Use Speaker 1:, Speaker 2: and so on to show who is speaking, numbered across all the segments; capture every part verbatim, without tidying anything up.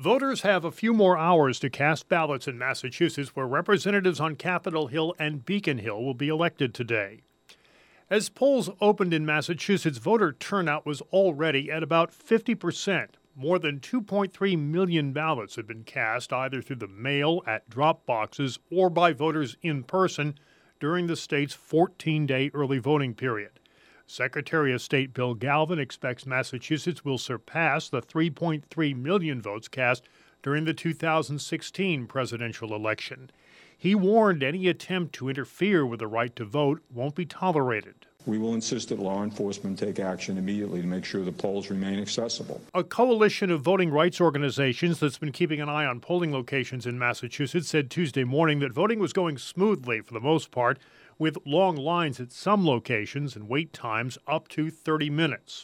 Speaker 1: Voters have a few more hours to cast ballots in Massachusetts, where representatives on Capitol Hill and Beacon Hill will be elected today. As polls opened in Massachusetts, voter turnout was already at about fifty percent. More than two point three million ballots had been cast either through the mail, at drop boxes, or by voters in person during the state's fourteen-day early voting period. Secretary of State Bill Galvin expects Massachusetts will surpass the three point three million votes cast during the two thousand sixteen presidential election. He warned any attempt to interfere with the right to vote won't be tolerated.
Speaker 2: We will insist that law enforcement take action immediately to make sure the polls remain accessible.
Speaker 1: A coalition of voting rights organizations that's been keeping an eye on polling locations in Massachusetts said Tuesday morning that voting was going smoothly for the most part, with long lines at some locations and wait times up to thirty minutes.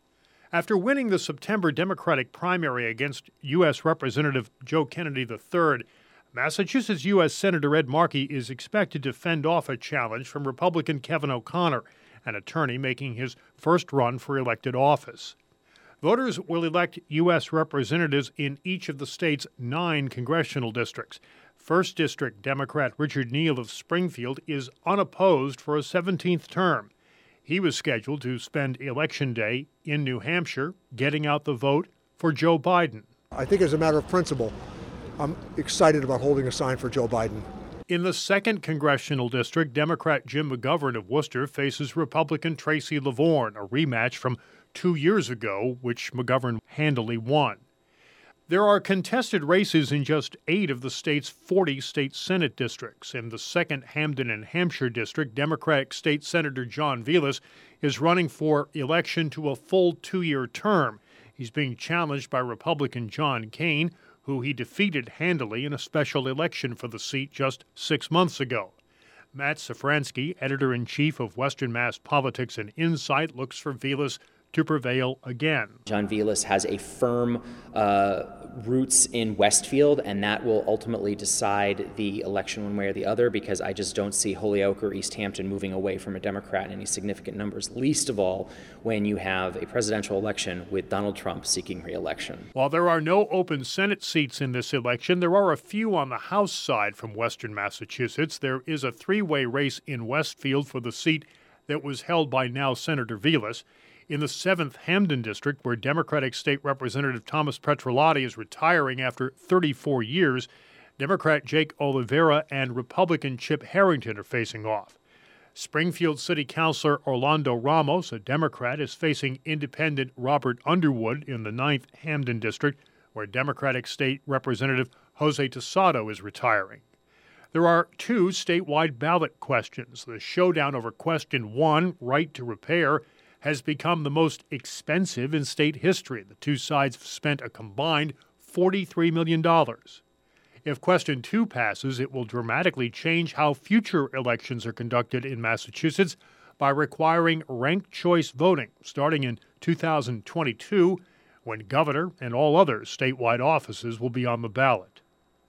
Speaker 1: After winning the September Democratic primary against U S Representative Joe Kennedy the third, Massachusetts U S Senator Ed Markey is expected to fend off a challenge from Republican Kevin O'Connor, an attorney making his first run for elected office. Voters will elect U S representatives in each of the state's nine congressional districts. First District Democrat Richard Neal of Springfield is unopposed for a seventeenth term. He was scheduled to spend Election Day in New Hampshire getting out the vote for Joe Biden.
Speaker 3: I think as a matter of principle, I'm excited about holding a sign for Joe Biden.
Speaker 1: In the second congressional district, Democrat Jim McGovern of Worcester faces Republican Tracy Lavorne, a rematch from two years ago, which McGovern handily won. There are contested races in just eight of the state's forty state Senate districts. In the second Hampden and Hampshire district, Democratic State Senator John Velas is running for election to a full two-year term. He's being challenged by Republican John Kane, who he defeated handily in a special election for the seat just six months ago. Matt Safransky, editor-in-chief of Western Mass Politics and Insight, looks for Velas to prevail again.
Speaker 4: John Velas has a firm uh, roots in Westfield, and that will ultimately decide the election one way or the other, because I just don't see Holyoke or East Hampton moving away from a Democrat in any significant numbers, least of all when you have a presidential election with Donald Trump seeking re-election.
Speaker 1: While there are no open Senate seats in this election, there are a few on the House side from Western Massachusetts. There is a three-way race in Westfield for the seat that was held by now Senator Velas. In the seventh Hampden district, where Democratic State Representative Thomas Petrolotti is retiring after thirty-four years, Democrat Jake Oliveira and Republican Chip Harrington are facing off. Springfield City Councilor Orlando Ramos, a Democrat, is facing independent Robert Underwood in the ninth Hampden district, where Democratic State Representative Jose Tosado is retiring. There are two statewide ballot questions. The showdown over question one, right to repair, has become the most expensive in state history. The two sides have spent a combined forty-three million dollars. If question two passes, it will dramatically change how future elections are conducted in Massachusetts by requiring ranked choice voting starting in two thousand twenty-two, when governor and all other statewide offices will be on the ballot.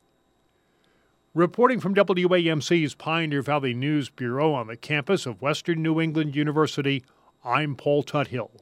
Speaker 1: Reporting from W A M C's Pioneer Valley News Bureau on the campus of Western New England University, I'm Paul Tuthill.